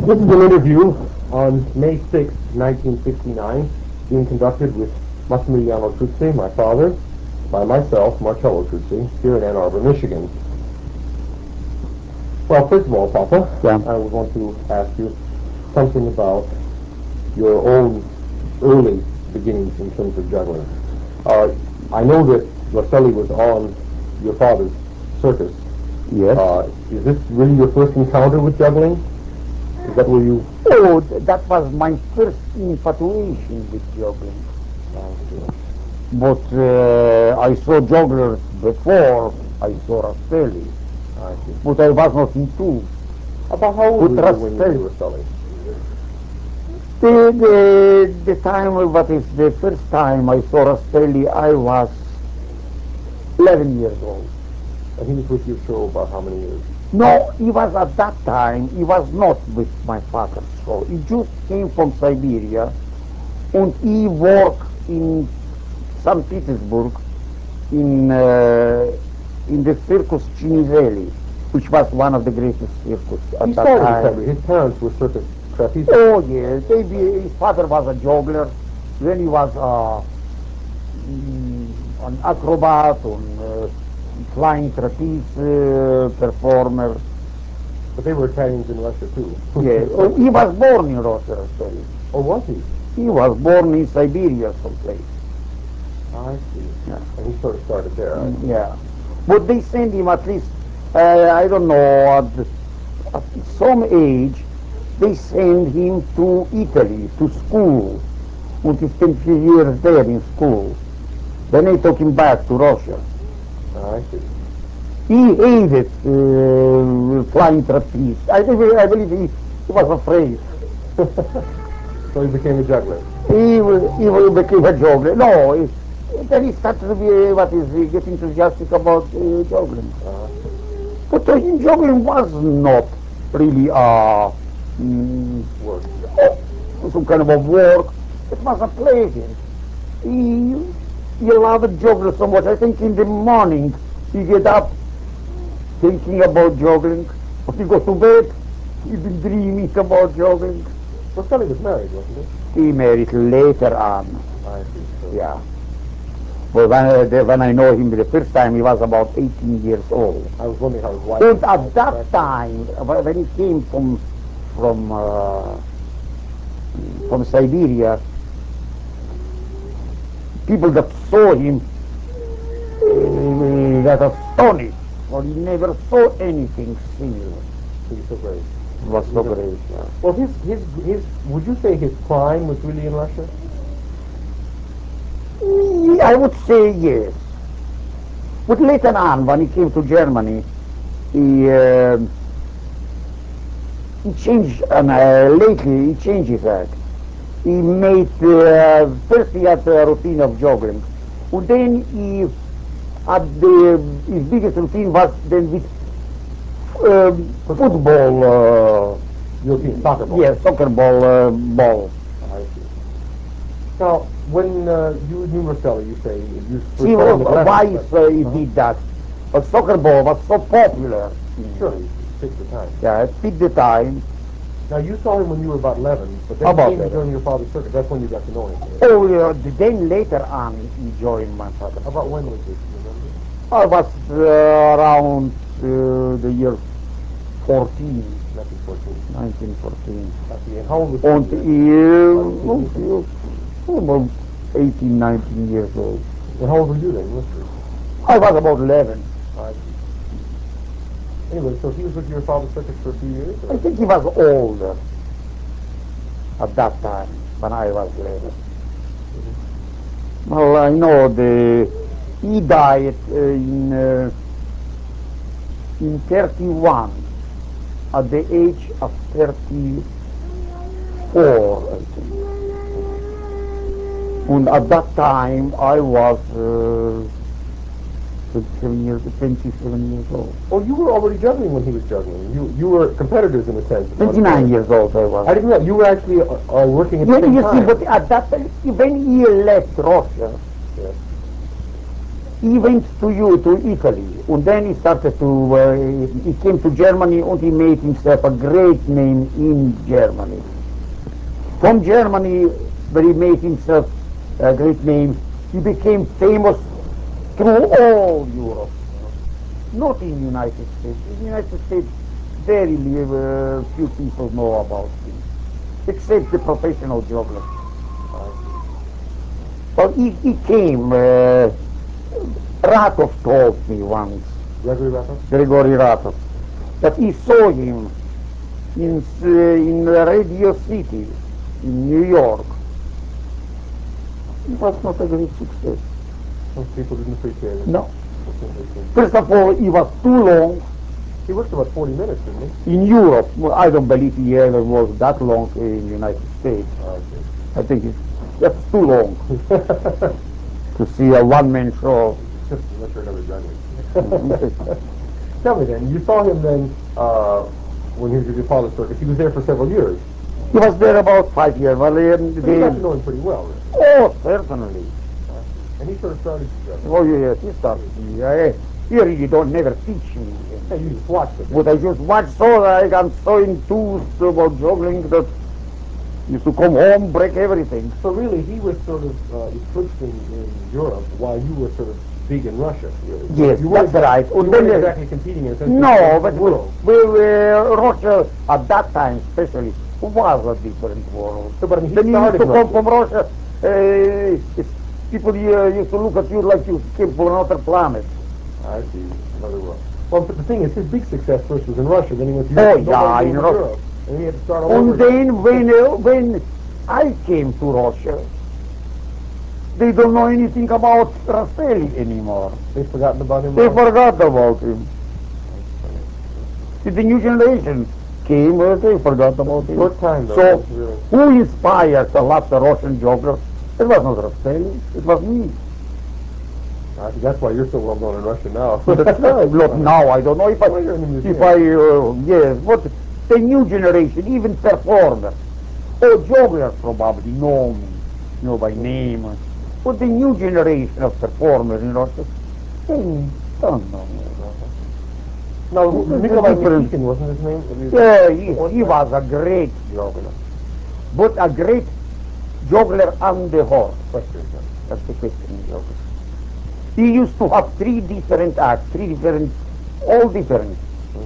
This is an interview on May 6, 1969, being conducted with Massimiliano Truzzi, my father, by myself, Marcello Truzzi, here in Ann Arbor, Michigan. Well, first of all, Papa, I would want to ask you something about your own early beginnings in terms of juggling. I know that Rosselli was on your father's circus. Yes. Is this really your first encounter with juggling? Is that where you... Oh, that was my first infatuation with juggling. But I saw jugglers before I saw Rosselli. I see. But I was not enthused. About how old were you when you were Rosselli? The time, what is the first time I saw Rosselli, I was 11 years old. And he was with your show about how many years? No, he was at that time, he was not with my father's show. He just came from Siberia and he worked in St. Petersburg in the Circus Ciniselli, which was one of the greatest circus at that time. His parents were circus trapeze. Oh, yes. His father was a juggler. Then he was an acrobat, flying trapeze performer. But they were Italians in Russia, too. Yes. He was born in Russia, actually. Oh, was he? He was born in Siberia someplace. I see. Yeah. And he sort of started there, I see. Yeah. But they sent him at least, I don't know, at some age, they sent him to Italy, to school. And he spent a few years there in school. Then they took him back to Russia. I see. He hated flying trapeze. I believe he was afraid. So he became a juggler. He became a juggler. No, then he started to be, get enthusiastic about juggling. But juggling was not really Work. some kind of a work. It was a pleasure. He loved juggling so much. I think in the morning he get up thinking about juggling. But he go to bed, he'd been dreaming about juggling. Rosselli was married, wasn't he? He married later on. I see. So. Yeah. But when I know him the first time, he was about 18 years old. I was wondering how his wife... And at that time, when he came from Siberia, people that saw him got astonished, for he never saw anything similar. He was so great. It was so great. Yeah. Well, would you say his prime was really in Russia? I would say yes. But later on, when he came to Germany, he changed, lately he changed his act. He made, first he had a routine of juggling, and then he had his biggest routine was then with football. European soccer ball? Yes, soccer ball. I see. Now, when you knew Rosselli, you say you See saw him at 11, why but, he did that. But soccer ball was so popular. Sure, it fits the time. Yeah, it fit the time. Now, you saw him when you were about 11, but then he came to join your father's circus. That's when you got to know him. Oh, yeah, then later on he joined my father. About when was this, you remember? I was around the year 14. 1914. I see. And how old was he? About 18, 19 years old. And how old were you then, roughly? I was about 11. I see. Anyway, so he was with your father's circus for a few years? Or? I think he was older at that time when I was 11. Well, I know he died in 31, at the age of 34, I think. And at that time, I was 27 years old. Oh, you were already juggling when he was juggling. You were competitors in a sense. 29 years old I was. I didn't know. You were actually working at the same time. You see, but at that time, when he left Russia, yes. he went to Italy, and then he started to, he came to Germany and he made himself a great name in Germany. From Germany, where he made himself a great name, he became famous through all Europe. Not in the United States. In the United States, very few people know about him, except the professional jugglers. Well, he came, Ratov told me once, Gregory Ratov, that he saw him in Radio City, in New York. It was not a great success. Most people didn't appreciate it. No. First of all, he was too long. He worked about 40 minutes, didn't he? In Europe, well, I don't believe he ever was that long in the United States. I think that's too long to see a one-man show. Unless you're another juggler. Tell me then, you saw him then when he was at your father's circus. He was there for several years. He was there about 5 years. Well, So you got to know him pretty well, right? Oh, certainly. And he sort of started juggling. Oh, yes, he started me. He really don't never teach me. Hey, you just watched it. But I just watch so like I'm so enthused about juggling that used to come home, break everything. So really, he was sort of eclipsing in Europe while you were sort of big in Russia, really. Yes, you that's right. You weren't exactly competing in a sense. No, but Russia at that time, especially, was a different world. So, but I mean, he Then you used started to come Russia. from Russia. People used to look at you like you came from another planet. I see. Another world. Well, but the thing is, his big success first was in Russia. Then he went to Oh, Europe. yeah, Nobody in knew Russia. Europe. And he had to start all And over again. then when I came to Russia, they don't know anything about Rastelli anymore. They've forgotten about him. They forgot about him. The new generation came, they forgot about him. Short time, though. So, Really. who inspired a lot of Russian jugglers? It was not Rastelli, it was me. I think that's why you're so well known in Russia now. That's right. Look, now I don't know if Well, you're in the museum. yes, but the new generation, even performers, or jugglers probably know me, know by name. But the new generation of performers in Russia, they don't know me. No, Nikolai different. Nikitin wasn't his name? Yeah, he was a great juggler, but a great juggler on the horse. Western. That's the question, juggler. He used to have three different acts, all different.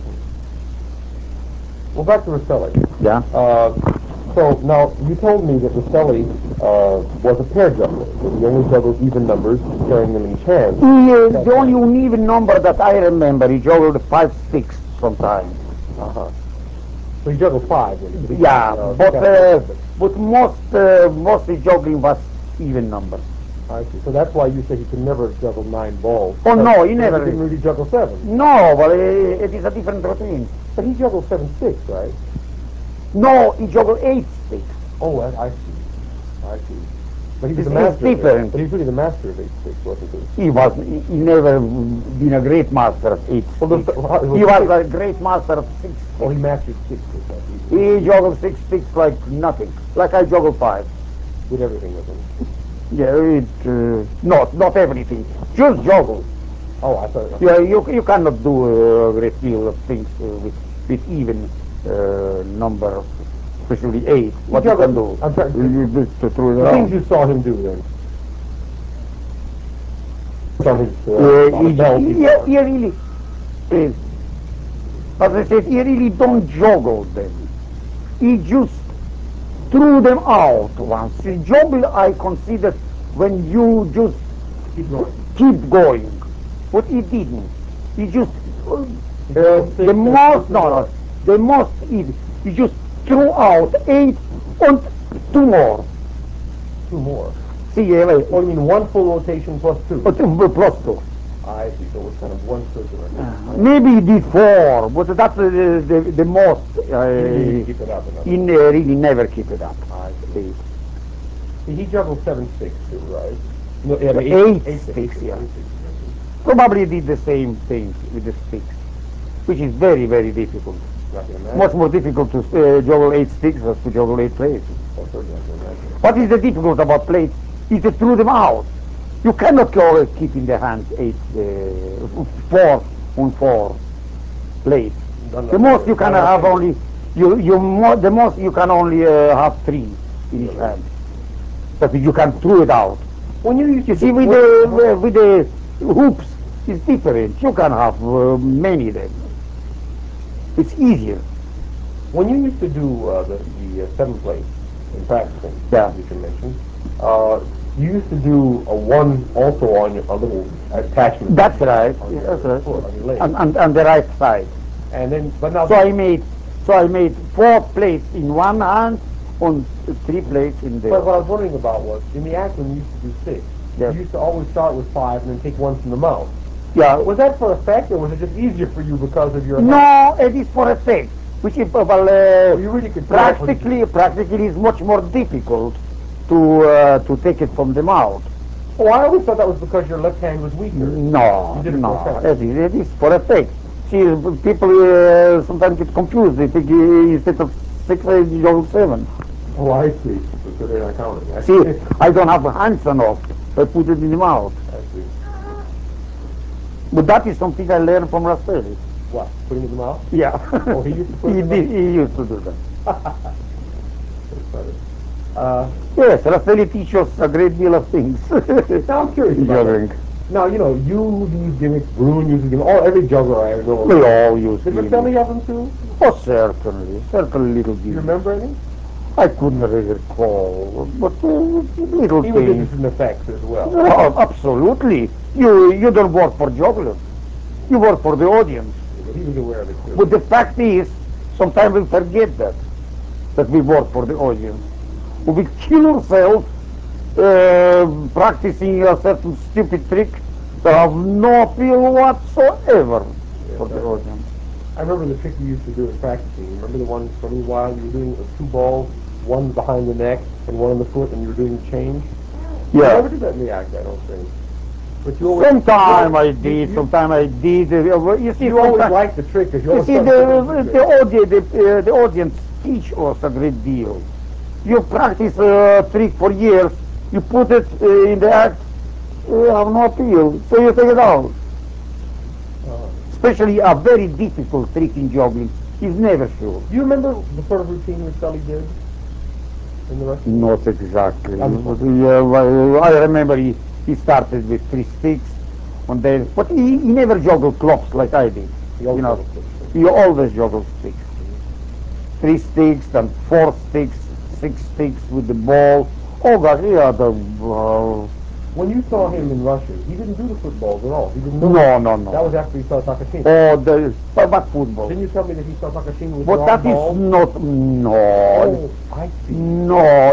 Well, back to Rosselli. Yeah. So now you told me that Rosselli was a pair juggler. That he only juggled even numbers, carrying them in each hand. The only even number that I remember, he juggled 5-6 sometimes. So he juggled 5. When he Yeah, but most his juggling was even numbers. I see. So that's why you say he could never juggle 9 balls. Oh no, he He never. didn't really juggle 7. No, but it is a different routine. But he juggled 7-6, right? No, he juggled 8-6. Oh, I see. I see. But he was It's the master. different. But he was really the master of 8-6, wasn't he? He never been a great master of 8-6. He was a great master of 6-6. Oh, he mastered 6-6. He juggled 6-6 like nothing, like I juggle 5. Did everything with him. Yeah, not everything, just juggle. Oh, I thought. Yeah, you cannot do a great deal of things with even numbers, especially 8. What you can do? I'm trying to throw it the around. things you saw him do then. On his belt, he really, as I said, he really don't juggle them. He just threw them out once. The juggle I consider when you just keep going. But he didn't. He just the most he just threw out 8 and 2 more. 2 more. See, Oh, you mean 1 full rotation plus 2? Plus 2. I see. So it was kind of 1 circular. Maybe he did 4, but that's the most. He didn't keep it up enough. He really never keep it up. I see. He juggled 7-6 too, right? No, 8-6, yeah. Probably did the same thing with the sticks, which is very, very difficult. Much more difficult to juggle 8 sticks than to juggle 8 plates. What is the difficult about plates? Is to throw them out. You cannot go keep in the hand eight, 4 on 4 plates. The most you can have only the most you can only have 3 in each hand. But you can throw it out. When you used You to see, with the hoops, it's different. You can have many then. It's easier. when you used to do the 7 plate in practicing, Yeah. you can mention, you used to do a 1 also on a little attachment. That's right. On your That's right. foot, on your leg. On the right side. And then, but now, So I made 4 plates in one hand and 3 plates in the but what I other. was wondering about was, in the act when you used to do 6, Yes. you used to always start with 5 and then take 1 from the mouth. Yeah. Was that for effect, or was it just easier for you because of your hand? No, it is for effect, which is You really could tell what you practically is much more difficult to take it from the mouth. Oh, I always thought that was because your left hand was weaker. No, You did it for no, effect. it is for effect. See, people sometimes get confused. They think instead of 6, you go 7. Oh, I see. So they're not counting. I See, I don't have hands enough. I put it in the mouth. I see. But that is something I learned from Rastelli. What? Putting it in the mouth? Yeah. Oh, he used to put it in the mouth? He used to do that. That's funny. Yes, Rastelli teaches us a great deal of things. Now I'm curious about Juggling. that. Now, you know, you use gimmicks, Bruin uses gimmicks, every juggler I ever know. We all use Did gimmicks. Rosselli have them too? Oh, certainly little Do you gimmicks. remember any? I couldn't really recall, but little He was things. interested in effects as well. Oh, absolutely. You don't work for jugglers. You work for the audience. But he was aware of it too. But the fact is, sometimes we forget that we work for the audience. We kill ourselves practicing a certain stupid trick that have no appeal whatsoever for the audience. I remember the trick you used to do in practicing. You remember the one for a little while you were doing it with 2 balls, one behind the neck and one on the foot, and you were doing the change? You Yeah. never did that in the act, I don't think. But you always... Sometime I did, sometime I did. You see, You always liked the trick because you You always see, the audience teach us a great deal. You practice a trick for years, you put it in the act, have no appeal, so you take it out. Especially a very difficult trick in juggling is never sure. Do you remember the sort of routine Rosselli did in the rest? Not exactly. I'm But, I remember he started with 3 sticks, and then, but he never juggled clubs like I did. You know, He always juggled sticks. 3 sticks, then 4 sticks, 6 sticks with the ball. Oh gosh, he had a... when you saw him in Russia, he didn't do the footballs at all. He didn't know. No. That was after he saw Takashima. But football. Didn't you tell me that he saw Takashima with But long that is balls? not... No. Oh, I see. No,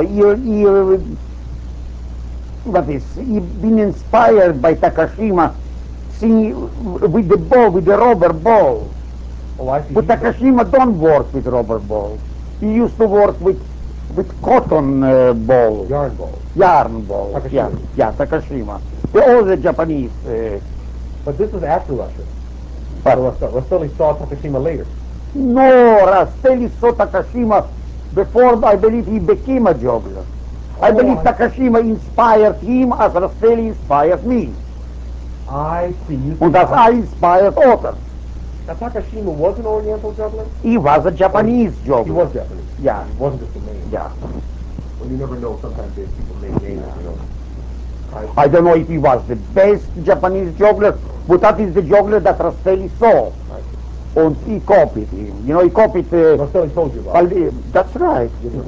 he been inspired by Takashima, see, with the ball, with the rubber ball. Oh, I see. But Takashima don't work with rubber balls. He used to work with cotton balls. Yarn balls. Yarn balls. Takashima. Yeah, Takashima. They're all the Japanese. But this was after Russia. But So Rosselli saw Takashima later. no, Rastelli saw Takashima before I believe he became a juggler. I believe Takashima inspired him as Rastelli inspired me. I see. You see. And as I inspired others. Now, Takashima was an Oriental juggler? He was a Japanese juggler. He was Japanese. Yeah. He wasn't just a name. Yeah. Well, you never know. Sometimes people make names, you know. I don't know if he was the best Japanese juggler, but that is the juggler that Rastelli saw. And he copied him. You know, he copied... Rosselli told you about it. That's right.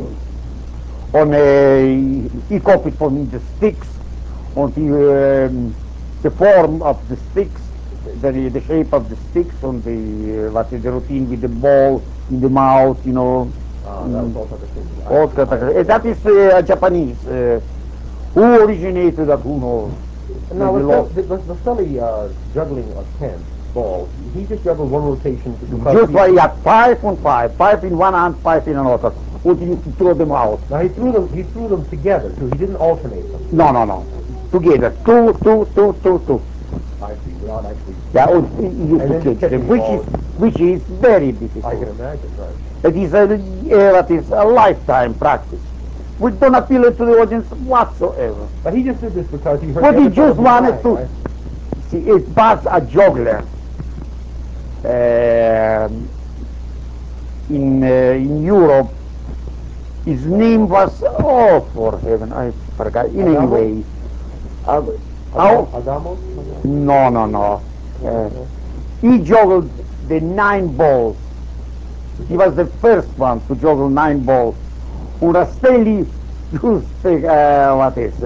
He copied from me the sticks, on the form of the sticks, the shape of the sticks, on the routine with the ball in the mouth, you know. That was all Takashima. All that is Japanese. Who originated that, who knows? Now, Maybe Rosselli juggling a 10 balls, he just juggled one rotation just like he had 5 on 5, 5 in one hand, 5 in another. Would you throw them out? Now he threw them together too. He didn't alternate them. No. Together. Two. I see. Without actually. Yeah, he used And to then catch catching them, the ball. which is very difficult. I can imagine, right? That is a lifetime practice. which don't appeal to the audience whatsoever. But he just did this because he heard But the he other fellow just be wanted crying, to right? see. It was a juggler in Europe. His name was, oh, for heaven, I forgot. In any Adamo? way, how? Adamo? No, no, no. He juggled the 9 balls. He was the first one to juggle 9 balls. Urastelli just, what is,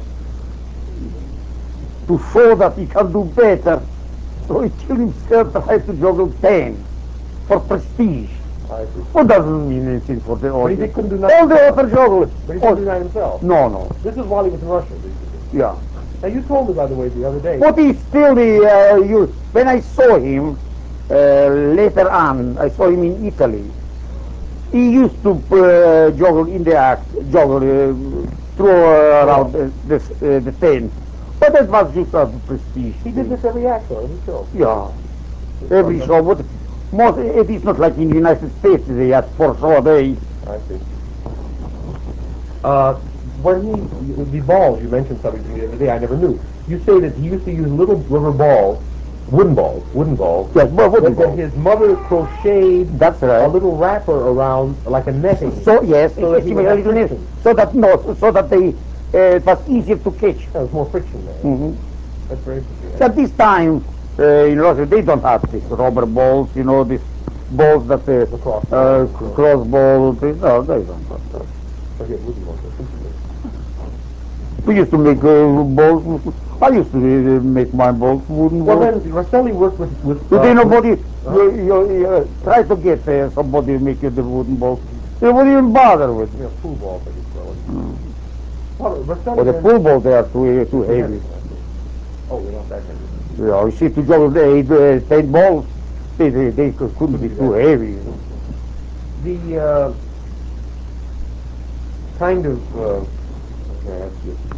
to show that he can do better. So he killed himself, tried to juggle 10 for prestige. I see. What doesn't mean anything for the But he audience. couldn't do nothing. All the other jugglers. But he couldn't do that himself. No, no. This is while he was in Russia, basically. Yeah. Now you told me, by the way, the other day. But he still, when I saw him later on, I saw him in Italy. He used to juggle in the act, juggle, throw around the tent. But that was just a prestige. He did this every act, though, every show. Yeah, every show. But most, it is not like in the United States, they had 4 shows a day. I see. When the balls, you mentioned something to me the other day, I never knew. You say that he used to use little rubber balls, wooden balls, Yes, but that his mother crocheted that's right. a little wrapper around, like a netting. So yes, So that he would have friction. so that they it was easier to catch. There was more friction there. Mm-hmm. That's very interesting. At this time, in Russia, they don't have these rubber balls, these balls that cross balls. No, they don't have that. But yeah, wooden balls. That's interesting. We used to make balls. I used to make my balls wooden Well, balls. then Rosselli worked with But nobody you try to get somebody to make you the wooden balls. They wouldn't even bother with it. pool balls, I guess. Well, Rosselli But the then- pool balls, they are too heavy. Oh, they're not that heavy. Yeah, you see, to juggle the 10 balls, they couldn't be too heavy. The kind of can I ask you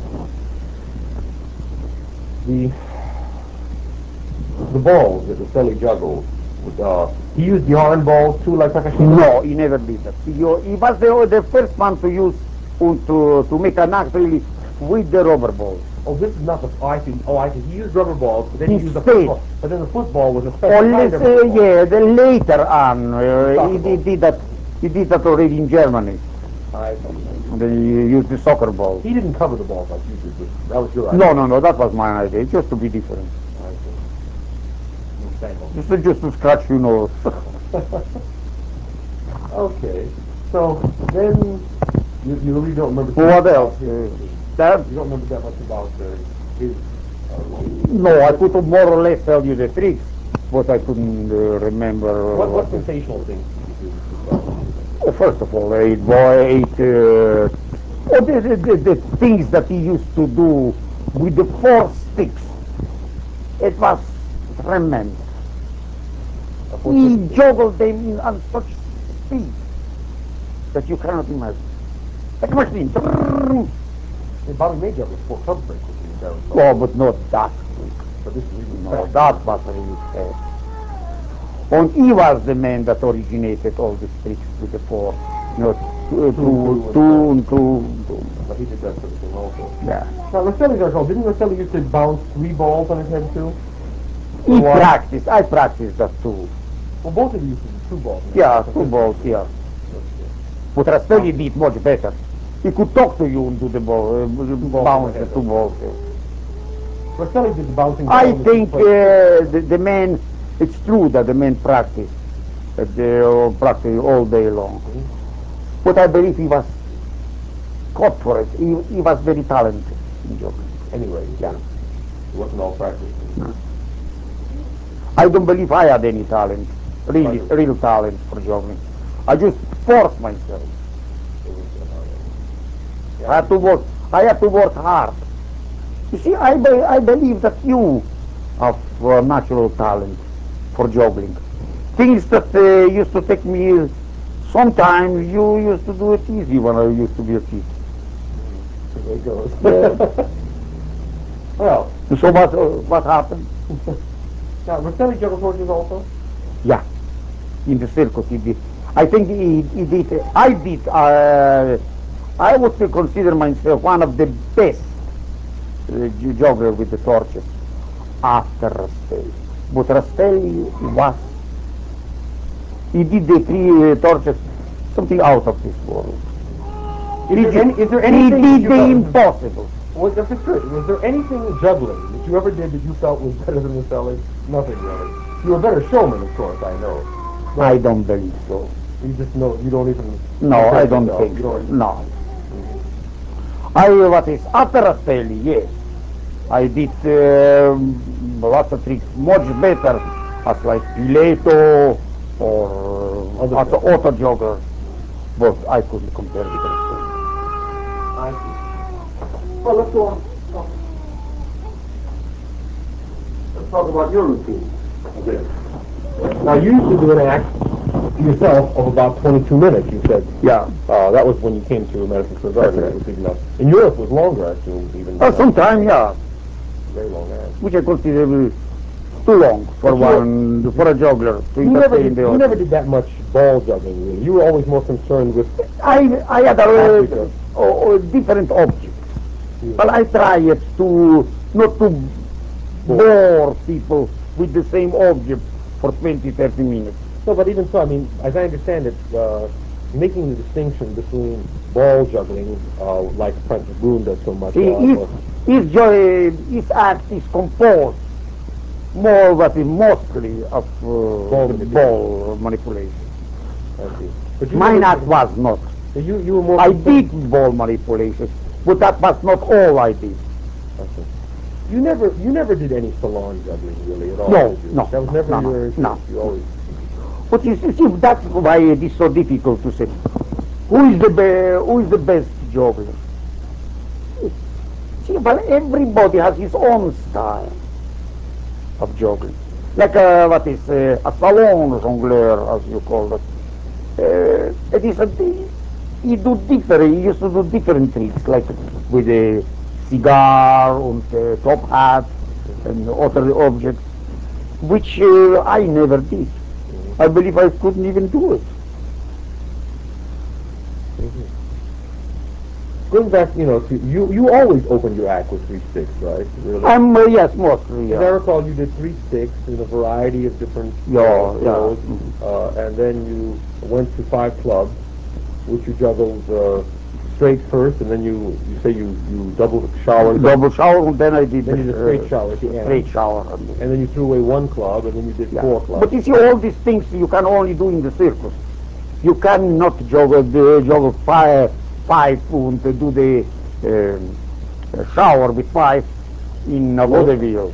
the balls that Rosselli juggled. He used yarn balls too, like Takashima. No, he never did that. He was the first one to use to make an act really with the rubber balls. Oh, this is not the. Oh, I see. Oh, I see. He used rubber balls, but then he used the Instead. football. But then the football was a special kind Unless, of football. yeah, the later on, Soccer he did that. He did that already in Germany. I see. And then he used the soccer ball. He didn't cover the balls like you did. That was your idea. No, no, no. That was my idea. Just to be different. I see. You stangle. Just to scratch, Okay. So then you really don't remember. What else? That You don't remember that much about his. no, I could more or less tell you the tricks, but I couldn't remember. What sensational things did you do? First of all, ate the things that he used to do with the 4 sticks. It was tremendous. He juggled them on such speed that you cannot imagine. Like a machine. Bobby Major was 4 clubs very quickly in Darren. Oh, but not that quick. But this is really No, fast. that was really fast. And he was the man that originated all the tricks with the 4. Two and two. But he did that sort of thing also. Yeah. Now, Rosselli's our Didn't Rosselli used to bounce 3 balls on his head too? He practiced. I practiced that too. Well, both of you used to do 2 balls. Yeah, 2 balls, yeah. But Rastelli did much better. He could talk to you and do the ball, bounce the 2 balls. Rosselli did the bouncing. I think the man, it's true that the man practiced. They practiced all day long. But I believe he was caught for it. He was very talented in juggling. Anyway, Yeah. It wasn't all practice. I don't believe I had any talent, real talent for juggling. I just forced myself. I had to work hard. You see, I believe that you have natural talent for juggling. Things that used to take me some time, you used to do it easy when I used to be a kid. There it goes. Yeah. Well, So what happened? now Rosselli juggled horses also? Yeah, in the circus he did. I think he did. I did I would consider myself one of the best juggler with the torches after Rastelli. But Rastelli was, he did the three torches, something out of this world. Is there He anything did you the felt- impossible. Was, if it's good, was there anything in juggling that you ever did that you felt was better than Maselli? Nothing really. You were a better showman, of course, I know. But I don't believe so. you just know you don't even. No, compare I don't yourself. think You so. don't- No. What is after Rastelli? Yes, I did lots of tricks, much better as like Pileto or Other as joggers. auto jogger, but I couldn't compare with Rastelli. I see. Well, let's go on. Let's talk about your routine a bit. Now, you used to do an act yourself of about 22 minutes, you said. Yeah. That was when you came to Madison Square Garden. That was big enough. In Europe, it was longer, I assume, even. Sometime, yeah, Very long act. which I consider too long for for a juggler to You never, entertain did, the you never audience. did that much ball juggling, really. You were always more concerned with. I had Africa. a different object. Yeah. Well, I tried to not to bore people with the same object for 20, 30 minutes. No, but even so, I mean, as I understand it, making the distinction between ball juggling, like Francis Boone does so much. His act is composed more but mostly of Ball the manipulation. ball manipulation. I see. But you Mine never act was not. You were more. I concerned- did ball manipulation, but that was not all I did. I see. You never did any salon juggling really at all. No, did you? no, That was never no, your no, interest. no. You always. But you see, that's why it is so difficult to say. Who is the best juggler? See, well, everybody has his own style of juggling. Like a salon jongleur, as you call it. It is he used to do different tricks, like with a cigar and top hat and other objects, which I never did. I believe I couldn't even do it. Going back, to you always opened your act with three sticks, right? Really? Yes, mostly. As I recall, you did three sticks in a variety of different Yeah, throws, yeah. and then you went to five clubs, which you juggled straight first, and then you say you double showered, Double shower, and then I did then you did a straight shower at the end, straight shower. and then you threw away one club, and then you did Yeah. four clubs. But you see, all these things you can only do in the circus. You cannot juggle five and do the shower with five in a vaudeville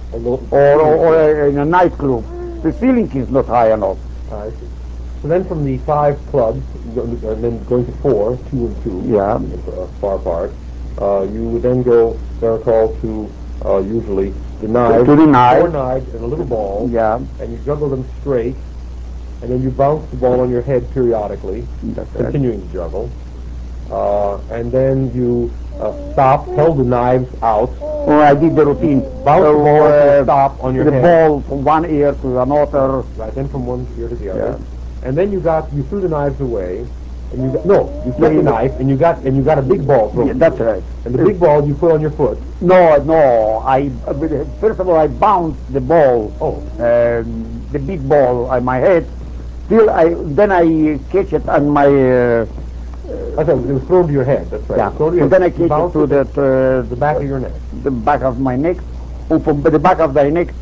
or in a nightclub. The ceiling is not high enough. I see. So then from the five clubs, and then going to four, two and two, Yeah. far apart, you would then go, I recall, to usually the knives, To the knives. four knives and a little ball, Yeah. and you juggle them straight, and then you bounce the ball on your head periodically, That's right. continuing to juggle, and then you stopped, held the knives out, Or I did the routine. bounced the ball to a stop on your the head. ball from one ear to another. Right, then from one ear to the other, Yeah. and then you threw the knives away, and you kept the Yeah. knife, and you got a big ball thrown. Yeah, to that's you. right. And the big ball you put on your foot. No. First of all, I bounced the ball, Oh, the big ball on my head. Then I catch it on my I thought it was thrown to your head. That's right. yeah. It was thrown to your And then I head. You catch it bounced to the back of your neck. the back of my neck. And from the back of the neck,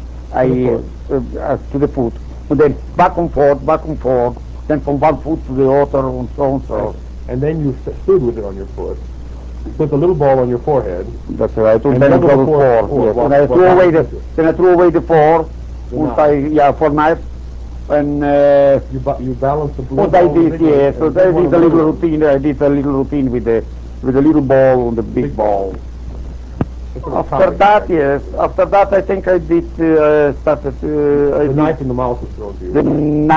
to the foot. And then back and forth. Then from one foot to the other, and so and so. Right. And then you stood with it on your foot. Put the little ball on your forehead. That's right. And then juggle the juggle four. four. Yes. What- And I what threw away happens the. to it? Then I threw away the four. The And knife. for knife. And You balance the blue what I ball on the did, big one, yes. So and the I big one did a on the little little one. routine. I did a little routine with the little ball and the big ball. It's sort of After comic, that, actually. yes. After that, I think I did started. I The did knife in the mouth was thrown to you. the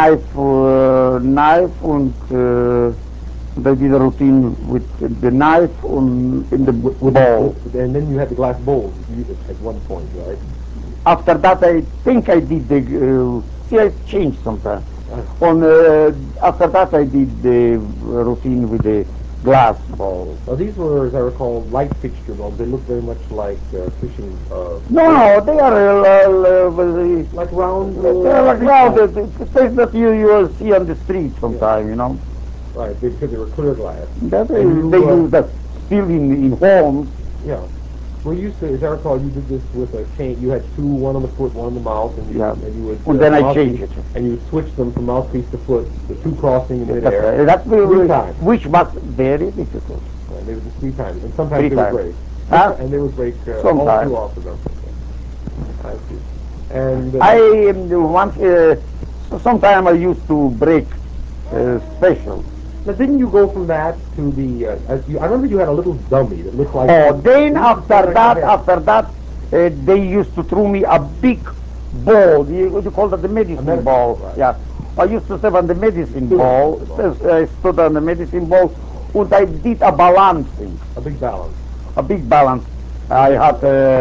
knife, and I did a routine with the knife in the ball. And then you had the glass bowl at one point, right? After that, I think I did the. See, I changed sometimes. After that, I did the routine with the glass balls. Now these were, as I recall, light fixture balls. They look very much like fishing. No, they are Like round. like round. The things that you see on the street sometime, you know. Right, because they were clear glass. That And you, they use that still in homes. Yeah. Well, you used to, as I recall, you did this with a chain. You had two, one on the foot, one on the mouth, and you would. And then I mouthpiece, changed it. And you would switch them from mouthpiece to foot, the two crossing in midair. That's three times. which was very difficult. They would just 3 times, and sometimes Three they would times. break. Huh? And they would break all Sometimes. two off of them. I see. And I once sometime I used to break special. now, didn't you go from that to the? I remember you had a little dummy that looked like. Oh, then it used to sound like a head. after that, they used to throw me a big ball. You call that the medicine ball? Right. Yeah. I used to stand on the medicine Stood on ball. the medicine I stood on the medicine ball, and I did a balancing, A big balance. a big balance. I had.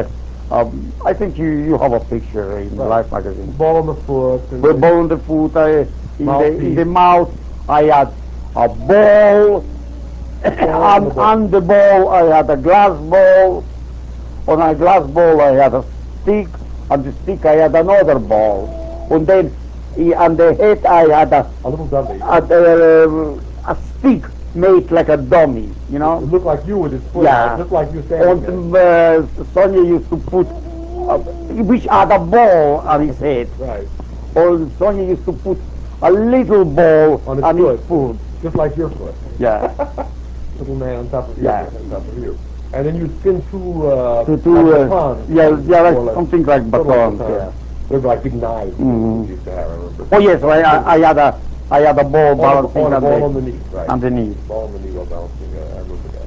I think you have a picture in Right. Life magazine. Ball on the foot. And The ball on the foot. In the Mouthpiece. mouth, I had a ball. on the ball. On the ball, I had a glass ball. On a glass ball, I had a stick. On the stick, I had another ball. And then on the head, I had A little dummy. a stick made like a dummy, you It know. looked like you with his foot Yeah. out, just like you standing And there. Sonia used to put, which had a ball on his head. Right. Or Sonia used to put a little ball On his his foot. foot. Just like your foot. Yeah. Little man on top of you. Yeah. On top of you. And then you spin two, To like batons. yeah, like More or less. something like Sort of like batons. batons. Yeah. They were like big knives Mhm. we used to have, I remember. Oh yes, I had a ball balancing On a ball on the the knee, right. on the knee. Ball on the knee while balancing, I remember that.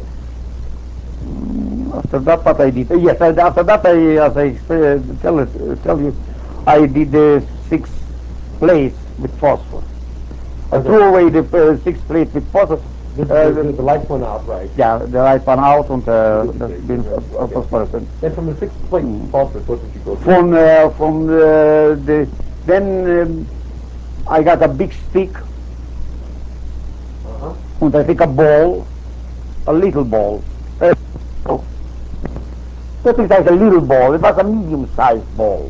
After that, what I did? Yes, after that, as I tell you, I did the 6 plates with phosphor. I Okay. threw away the 6 plates with phosphor. The lights went out, right. Yeah, the light went out and Okay. been Okay. phosphorescent. Then from the 6 plate phosphorus, what did you go to? From then I got a big stick Uh-huh. and I take a ball, a little ball. That is like a little ball. It was a medium-sized ball.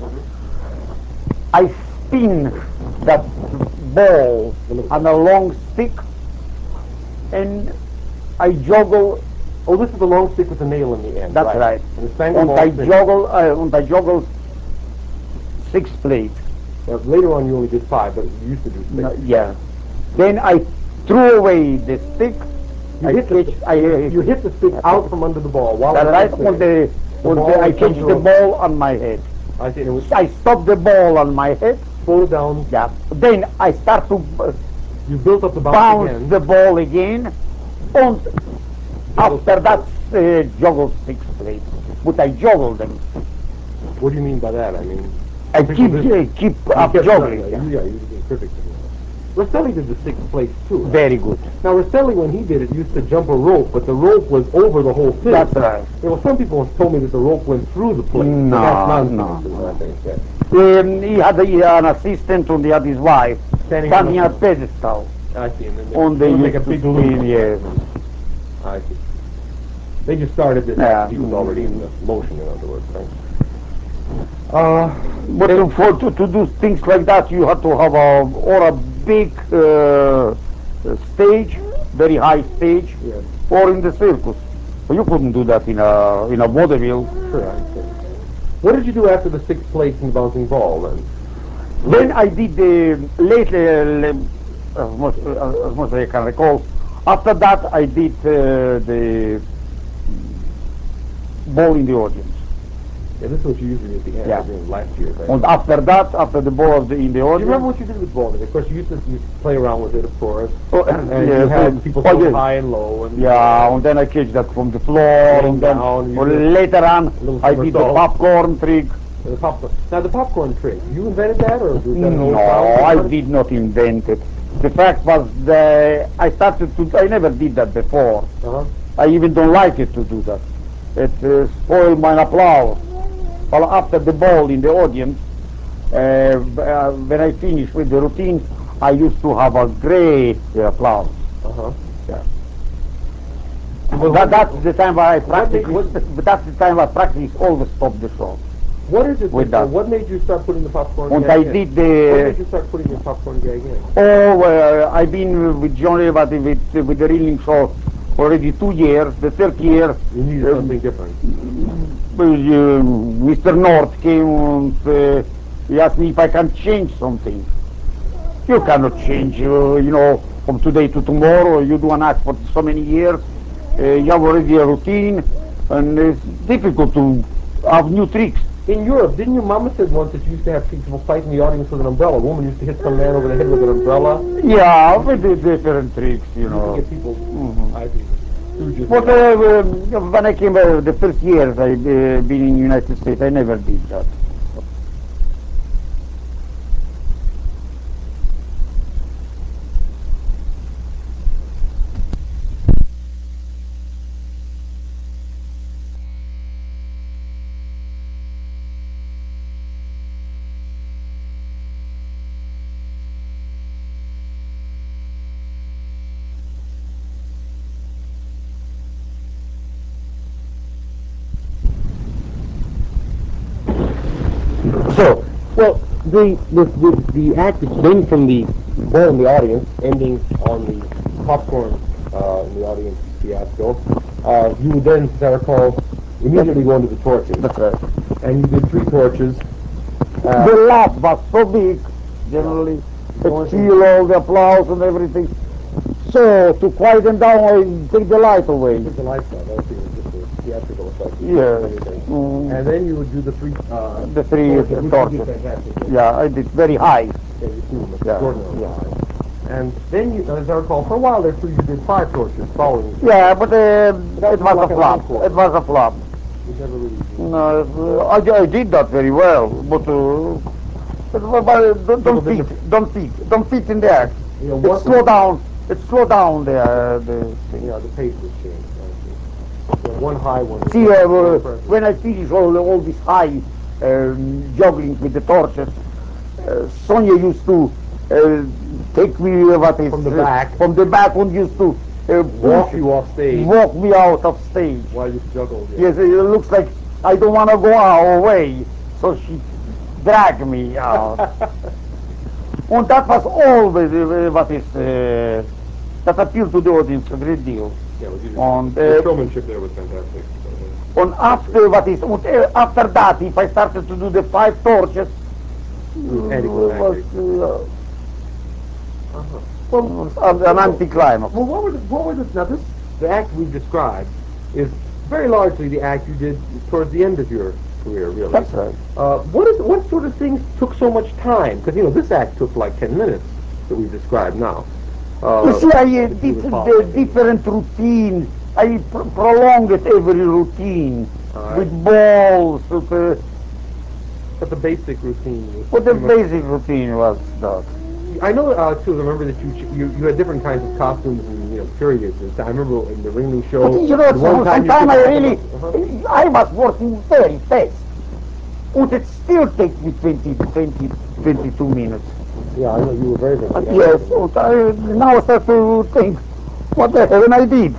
I spin that ball on a long stick, and I juggle. Oh, this is the long stick with the nail in the end. That's right. And the spangle And ball I spins. juggle 6 plates. Later on, you only did 5, but you used to do 6. Yeah. Then I threw away the stick. You hit the stick out from under the ball while That's right. I catch the ball on my head. I see. I stop the ball on my head. Pull it down. Yeah. Then I start to You built up the bounce again. the ball again, and after that juggle 6 plates. But I juggle them. What do you mean by that? I mean, I keep up juggling. Yeah, you did perfect. Rosselli did the 6 plates too. Right? Very good. Now Rosselli, when he did it, used to jump a rope, but the rope was over the whole thing. That's right. Some people have told me that the rope went through the plate. No, but that's nonsense. no. I think. He had an assistant and he had his wife standing on a pedestal. I see. And then they make a big loop. Yes. I see. They just started this after he was already in the motion, in other words, right? But to do things like that, you have to have a big stage, very high stage, Yes. or in the circus. You couldn't do that in a vaudeville. Sure, I understand. What did you do after the 6 plates and bouncing ball then? Then I did lately, as much as I can recall. After that, I did the ball in the audience. Yeah, this is what you usually did at the end. Yeah. Last year, right? And after that, after the ball in the Do audience. you remember what you did with bowling? Of course, you used to play around with it, of course. And yes, you had people throw high and low. And and then I catch that from the floor. And then later on, I did the popcorn trick. The popcorn. Now, the popcorn trick, you invented that, or was that an old No, I did not invent it. The fact was that I never did that before. Uh-huh. I even don't like it to do that. It spoiled my applause. Well, after the ball in the audience, when I finished with the routine, I used to have a great applause. Uh-huh. Yeah. Well, That's the time where I what made- practically, what- but that's the time I practically always stop the show. What is it? With that, that. what made you start putting the popcorn And gag I in? did What made the, you start putting your popcorn gag in? I've been with Johnny, but with the reeling show already 2 years. The third year, You needed something different. Mr. North came and he asked me if I can change something. You cannot change, from today to tomorrow. You do an act for so many years. You have already a routine, and it's difficult to have new tricks. In Europe, didn't your mama said once that you used to have people fight in the audience with an umbrella? A woman used to hit some man over the head with an umbrella. Yeah, with the different tricks, You can get people. I think. Stooges. But when I came the first years I've been in the United States, I never did that. So, well, the act is then from the ball in the audience, ending on the popcorn in the audience fiasco. You would then, as I recall, immediately go into the torches. That's right. And you did 3 torches. The laugh was so big, generally, to steal all the applause and everything. So, to quieten down, I take the light away. Took the lights out. That was just a theatrical effect. Yeah. And then you would do the 3 The 3 torches. which torches. you did fantastic. Yeah, I did very high. Yeah, you threw them Yeah, extraordinarily yeah. high. And then, you, as I recall, for a while there too, you did 5 torches following. Yeah, but it was was like a an flop. encore. It was a flop. You never really. No, I did that very well, but don't fit in the act. You know, It what slow down. It slow down the thing. Yeah, the pace was changed. I see. Yeah, one high one. See, when I finish all this high juggling with the torches, Sonia used to take me From the back. from the back and used to Walk you off stage walk me out of stage. while you juggled. Yeah. Yes, it looks like I don't want to go away, so she dragged me out. And that was always what is that appealed to the audience a great deal. Yeah, well, you did. And The showmanship there was fantastic. and after what is after that, if I started to do the 5 torches, Anticlimactic. was an anticlimax. Well, what were the now the act we've described is very largely the act you did towards the end of your career, really. That's right. What sort of things took so much time? Because this act took like 10 minutes that we've described now. You see, I that you did would follow. the different routines. I prolonged every routine All with right. balls. But the basic routine was. But the pretty much- basic routine was that. I know too. Remember that you had different kinds of costumes and periods. And I remember in the Ringling show. But the one time you sometimes I took- really, Uh-huh. I was working very fast. Would it still take me 22 minutes? Yeah, I know you were very busy. Yes, now I start to think, what the hell I did?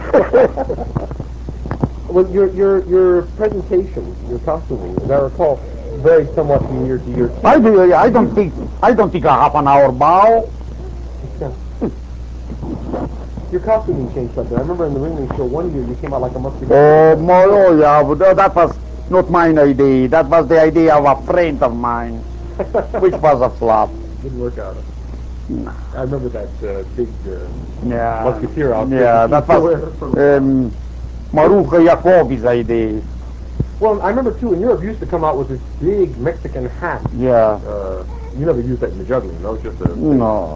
Well, your presentation, your costuming, as I recall, varied somewhat from year to year. I don't think a half an hour bow. Your costuming changed something. I remember in the Ringling show one year you came out like a musketeer. Oh, yeah, but that was not my idea. That was the idea of a friend of mine, which was a flop. Didn't work out. No. I remember that big Yeah, musketeer outfit. yeah, that that you was used to wear from- Marucha Jacobi's idea. Well, I remember too in Europe you used to come out with this big Mexican hat. Yeah, You never used that in the juggling. That was just a no,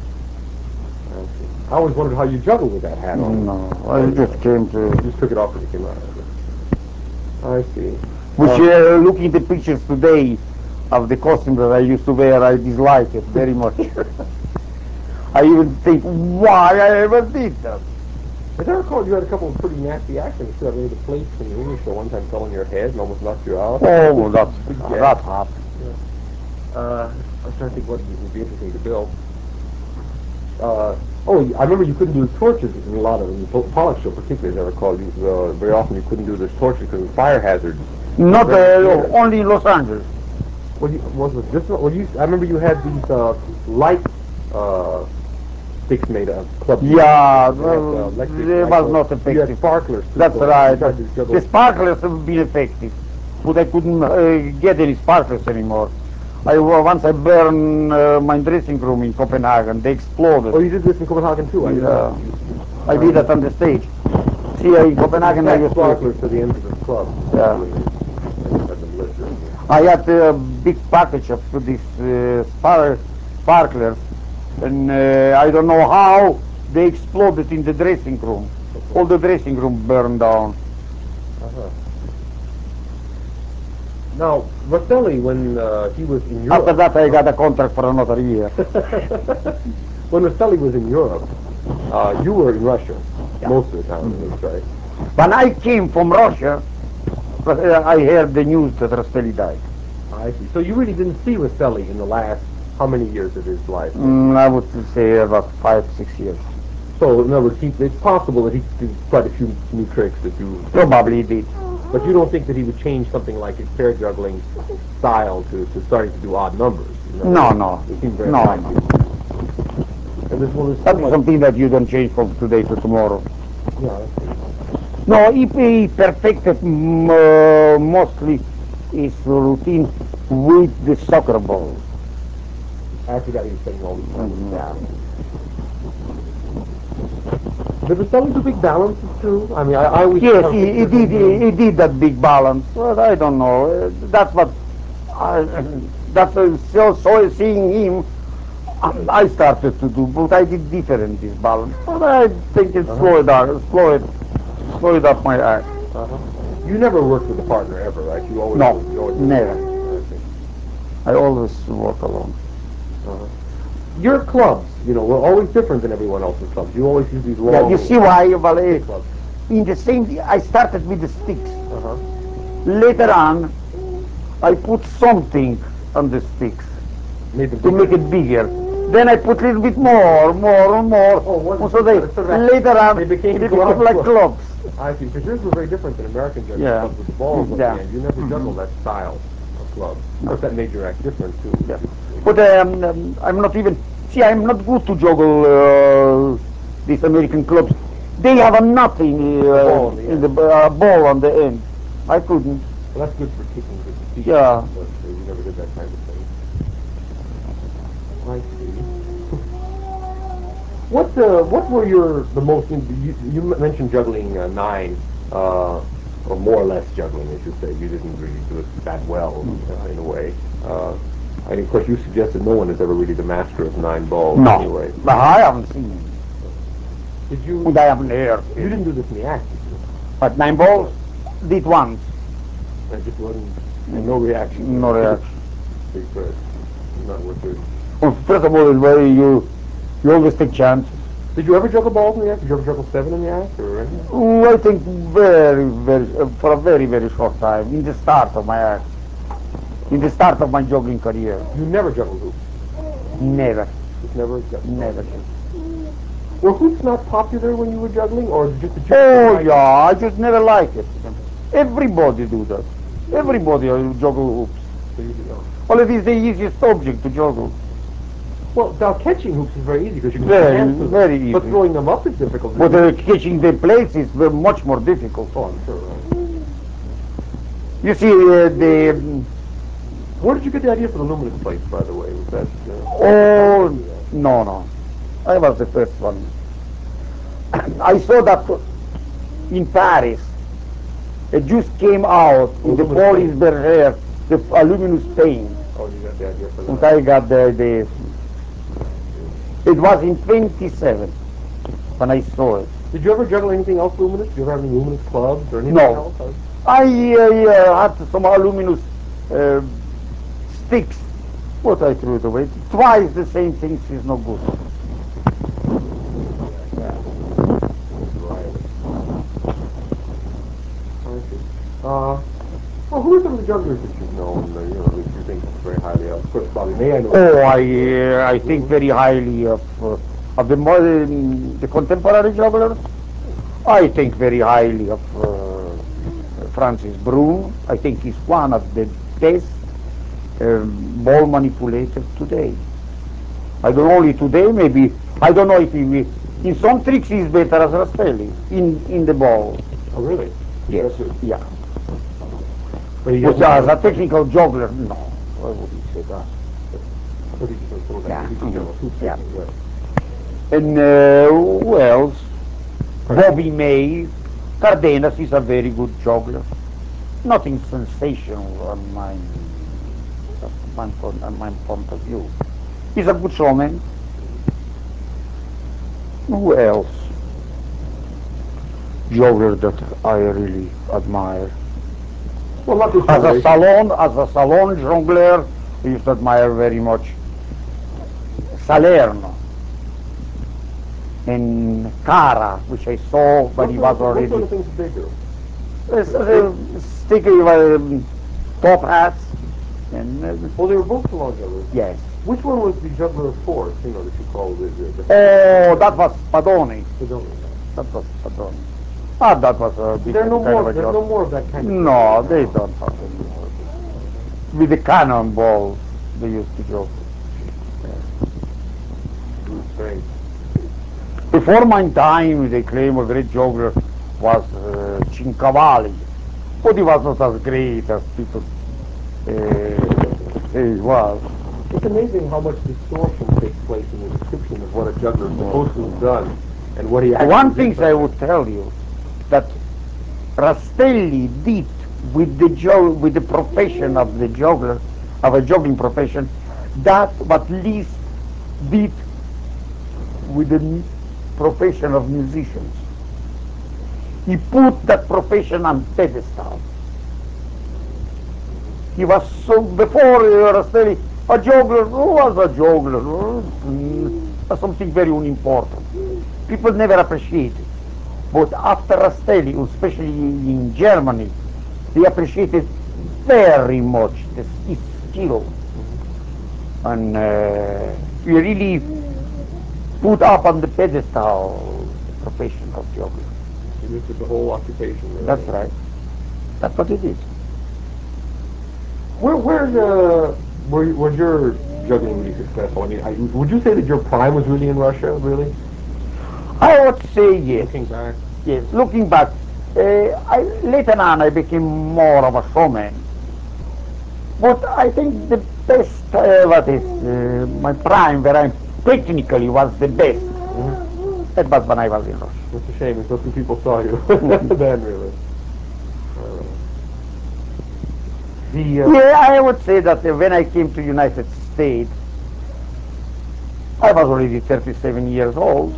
I always wondered how you juggled with that hat on. no, I just came to. You just took it off when you came out. I see. Which, looking at the pictures today of the costume that I used to wear, I dislike it very much. I even think why I ever did that. As I recall, you had a couple of pretty nasty accidents too. I mean, the plates from the English show one time fell on your head and almost knocked you out. Oh, that Yeah. happened. I was trying to think what would be interesting to Bill. I remember you couldn't do the torches in a lot of them. Pollock show, particularly, as I recall, very often you couldn't do the torches because of fire hazards. Not only in Los Angeles. Well, was it this one? Well, I remember you had these light uh, sticks made of club. Yeah, They had, electric they light was bulbs. not You effective. had sparklers too. That's so right. you tried to juggle- The sparklers have been effective, but I couldn't get any sparklers anymore. Once I burned my dressing room in Copenhagen. They exploded. Oh, you did this in Copenhagen too. Yeah. I did that on the stage. See, in Copenhagen I had used sparklers to. to the ends of the club. Yeah. Had them lit. I had a big package of these sparklers, and I don't know how they exploded in the dressing room. All the dressing room burned down. Uh-huh. Now, Rosselli, when he was in Europe... After that, I got a contract for another year. When Rosselli was in Europe, you were in Russia most of the time, at least, right? When I came from Russia, I heard the news that Rosselli died. I see. So you really didn't see Rosselli in the last how many years of his life? I would say about 5-6 years. So, in other words, it's possible that he did quite a few new tricks that you... Probably did. But you don't think that he would change something like his pair juggling style to starting to do odd numbers? No. It seems very No. unlikely. And this one is That is something that you don't change from today to tomorrow. Yeah, I see. No, he perfected mostly his routine with the soccer ball. After that, he was spending all this time. Yeah. Did Rosselli do big balances too? I mean, I always... Yes, he did that big balance. Well, I don't know. That's what. So seeing him, I started to do, but I did different this balance. But I think it slowed up my act. You never worked with a partner ever, right? You always... No, you always never. I see. I always work alone. Your clubs, were always different than everyone else's clubs. You always use these long... Yeah, you see why? Well, clubs. in the same, I started with the sticks. Uh-huh. Later on, I put something on the sticks Made them to make it bigger. Then I put a little bit more. Oh, So later on, they became become like clubs. I see. Because yours were very different than American juggling Yeah. clubs with the balls at Yeah. the end. You never juggled that style of club. Of course, that made your act different too. Yeah. But I'm not even. See, I'm not good to juggle these American clubs. They have a nothing in the ball on the end. I couldn't. Well, that's good for kicking with the feet. Yeah. But you never did that kind of thing. I see. What were the most? You mentioned juggling nine, or more or less juggling, I should say. You didn't really do it that well in a way. And of course, you suggested no one is ever really the master of nine balls anyway. No, I haven't seen him. Did you? And I haven't heard. You didn't do this in the act, did you? But 9 balls, did once. I just wasn't. No reaction. No reaction. Big press. Not worth it. Well, first of all, it's very you always take chances. Did you ever juggle balls in the act? Did you ever juggle 7 in the act, or anything? I think for a very, very short time, in the start of my act, in the start of my juggling career. You never juggled hoops. Never. Just never juggled. Never. Were hoops not popular when you were juggling, or just the Oh yeah, I just never like it. Everybody do that. Everybody juggle hoops. So you did, oh. Well, it is the easiest object to juggle. Well, now catching hoops is very easy because you can Very, hands to them. very easy. But throwing them up is difficult. But catching the plates is much more difficult. Oh, I'm sure. Right. You see, Where did you get the idea for the luminous plates, by the way? Was that? No. I was the first one. I saw that in Paris. It just came out in the Polish Berger, the aluminous paint. Oh, you got the idea for that. And I got the idea. It was in 27 when I saw it. Did you ever juggle anything else luminous? Did you ever have any luminous clubs or anything else? I had some aluminous sticks, but I threw it away. Twice the same thing is no good. Well, who are some of the jugglers that you've known, that you think very highly of? Of course, Bobby May, I know. Oh, I think very highly of of the contemporary jugglers, I think very highly of Francis Brun. I think he's one of the best ball manipulators today. I don't know only today, maybe, I don't know if he will. In some tricks he's better as Rastelli, in the ball. Oh, really? Yes, That's good. yeah. But he But doesn't- as a technical juggler, no, I wouldn't say that. But he just sort of Yeah, like, he's a general hoop yeah. taking, right. And who else? Bobby May. Cardenas is a very good juggler. Nothing sensational on my point of view. He's a good showman. Who else? Juggler that I really admire. Well, not this As generation. as a salon jongleur, I used to admire very much Salerno and Cara, which I saw, but he was What sort already of things did they do? sticky top hats and Well, they were both salon jugglers. yes. Which one was the juggler of force, you know, that you call the Oh, that was Padoni. Sidoni? That was Padoni. Ah, that was a big There's no kind more. of a There's job. no more of that kind of. No, they don't have anymore. With the cannonballs, they used to go. Great. Before my time, they claim a great juggler was Cincavalli, but he was not as great as people say he was. It's amazing how much distortion takes place in the description of what a juggler is supposed to have done and what he actually One did. thing I would tell you that Rastelli did with with the profession of the juggler, of a juggling profession, that what Liszt did with the profession of musicians. He put that profession on pedestal. He was so before Rastelli, a juggler. Who was a juggler? Something very unimportant. People never appreciate it. But after Rastelli, especially in Germany, they appreciated very much his skill. And he really put up on the pedestal the profession of juggler. He lifted the whole occupation. Really. That's right. That's what he did. Where was your juggling really successful? I mean, would you say that your prime was really in Russia? Really? I would say yes. Looking back. Yes, looking back, later on I became more of a showman. But I think the best, my prime, where I technically was the best, that was when I was in Russia. It's a shame. So few people saw you then, really. Yeah, I would say that when I came to United States, I was already 37 years old.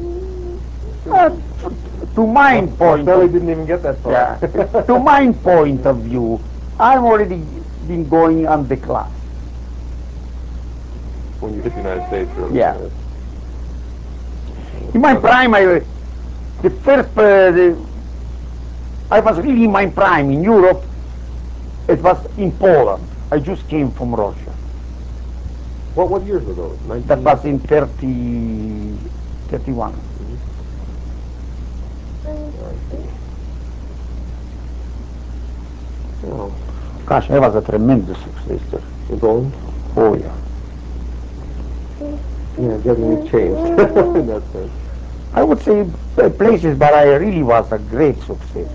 To my point, Rastelli didn't even get that far. yeah, to my point of view, I'm already been going on the class. When you hit the United States, really. Yeah. In my prime, I was really in my prime in Europe. It was in Poland. I just came from Russia. What years were those? 19... That was in 31. Oh. Gosh, I was a tremendous success there. In Poland? Oh yeah. Yeah, juggling has changed in that sense. I would say places, but I really was a great success.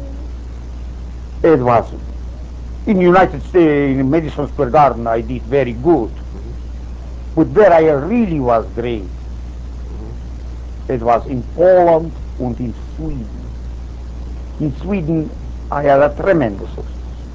It was in United States, in Madison Square Garden, I did very good. But where I really was great, it was in Poland and in Sweden. In Sweden, I had a tremendous success.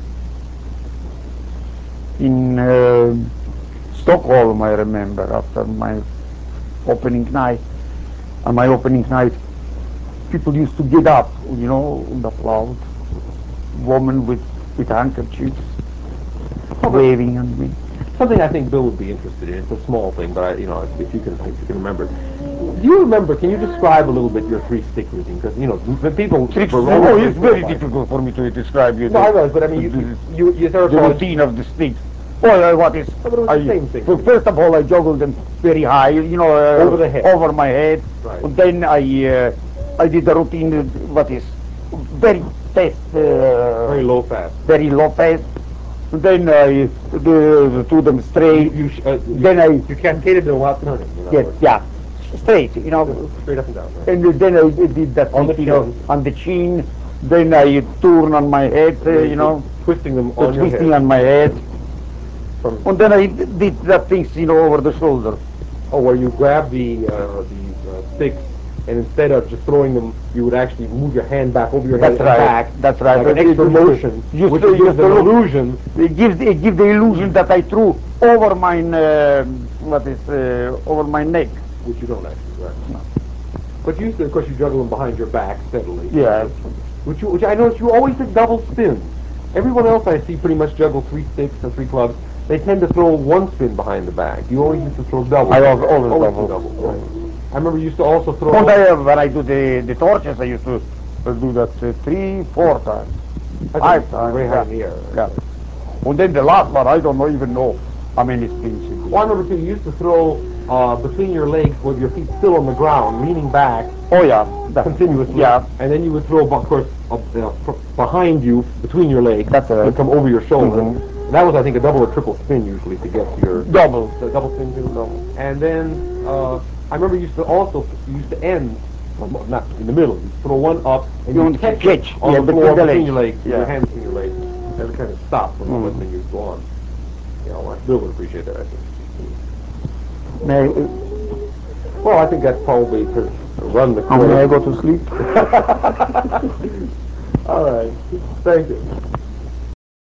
In Stockholm, I remember, after my opening night, on my opening night, people used to get up, and applaud. Women with handkerchiefs, waving at me. Something I think Bill would be interested in. It's a small thing, but if you can remember. Do you remember? Can you describe a little bit your three-stick routine? Because the people. It's very difficult for me to describe you. No, I know, but I mean, you the routine of the sticks. Well, what is? But it was the same thing. First of all, I juggled them very high, Over the head. over my head. Right. And then I did the routine. What is very fast, Very low fast. very low fast. And then I do them straight. Then I You cascaded them while turning. yeah, straight. Straight up and down. Right? And then I did that On the thing, chin. on the chin. Then I turn on my head, Twisting them on your twisting head. on my head. From, And then I did that thing, over the shoulder. where you grab the sticks, and instead of just throwing them, you would actually move your hand back over your head That's and right. back. That's right. Like an extra motion, which to gives an look. illusion. It gives the illusion that I threw over my over my neck. Which you don't actually, right? No. But you used to, of course, you juggle them behind your back steadily. Yeah. Which I noticed you always did double spins. Everyone else I see pretty much juggle 3 sticks and 3 clubs. They tend to throw one spin behind the back. You always used to throw double. I always do double. double. Right. I remember you used to also throw. When I do the torches, I used to do that 3, 4 times, 5 times. Very high in the air. Yeah. And then the last one, I don't even know how many spins it is. Well, I remember too, you used to throw between your legs with your feet still on the ground, leaning back. Oh yeah, continuously. Yeah. And then you would throw, of course, behind you, between your legs. That's right. Would come over your shoulder. Mm-hmm. That was, I think, a double or triple spin usually to get your Double. The double spin too. Double. And then I remember you used to end. Well, not in the middle. You throw one up and you catch on the floor between your legs, with your hands between your legs, and kind of stop from letting you go on. Bill would appreciate that, I think. Well, I think that's probably to run the course. May I go to sleep? All right. Thank you.